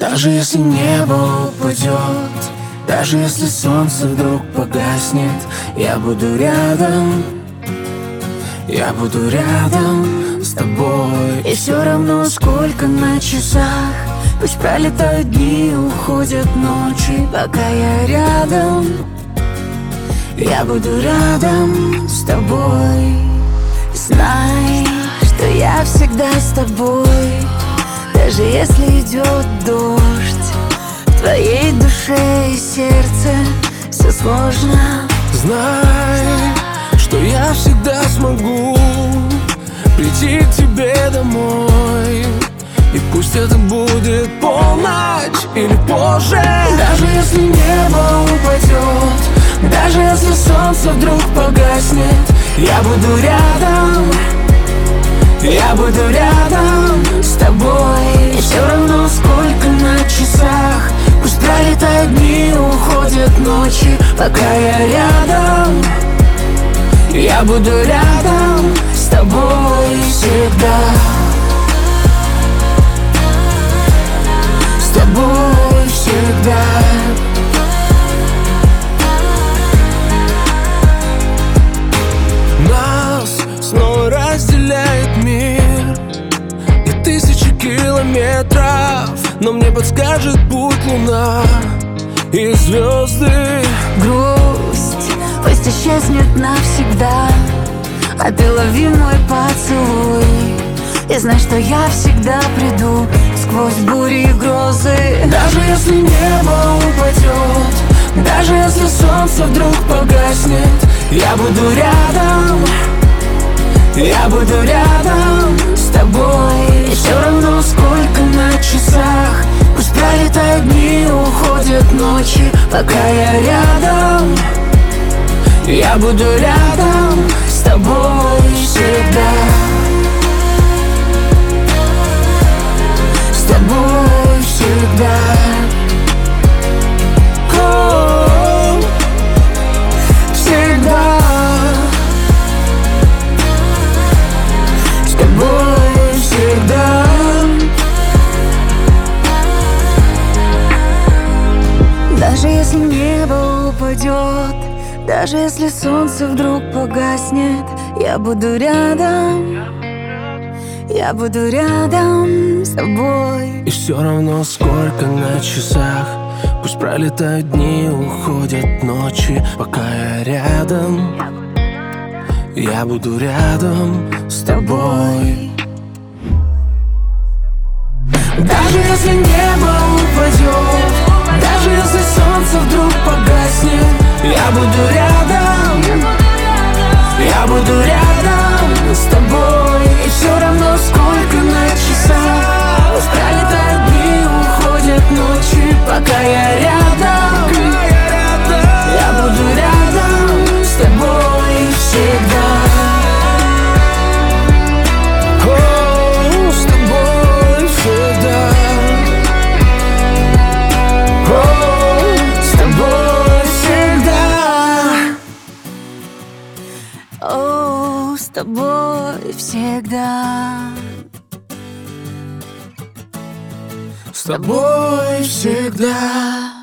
Даже если небо упадет, даже если солнце вдруг погаснет, я буду рядом, я буду рядом с тобой. И все равно сколько на часах, пусть пролетают дни, уходят ночи, пока я рядом, я буду рядом с тобой. Знай, что я всегда с тобой, даже если идет дождь. В твоей душе и сердце все сложно. Знай, что я всегда смогу прийти к тебе домой. И пусть это будет полночь или позже. Даже если небо упадет, даже если солнце вдруг погаснет, я буду рядом, я буду рядом с тобой. И все равно сколько на часах, пусть пролетают дни, уходят ночи, пока я рядом, я буду рядом с тобой всегда. С тобой всегда. Нас снова разделяет мир и тысячи километров, но мне подскажет путь луна и звезды. Грусть пусть исчезнет навсегда, а ты лови мой поцелуй. И знай, что я всегда приду сквозь бури и грозы. Даже если небо упадет, даже если солнце вдруг погаснет, я буду рядом, я буду рядом с тобой. И все равно сколько на часах, пусть пролетают дни, уходят ночи, пока я рядом, я буду рядом с тобой всегда. С тобой всегда. О, всегда. С тобой всегда. Даже если небо упадет, даже если солнце вдруг погаснет, я буду рядом, я буду рядом с тобой. И все равно сколько на часах, пусть пролетают дни, уходят ночи, пока я рядом, я буду рядом с тобой. Даже если небо упадет, даже если солнце вдруг погаснет, я буду рядом, я буду рядом с тобой. И все равно сколько на часах, пусть пролетают дни, уходят ночи, пока я рядом, я буду рядом с тобой всегда. О, с тобой всегда. О, с тобой всегда. О, с тобой всегда. С тобой всегда.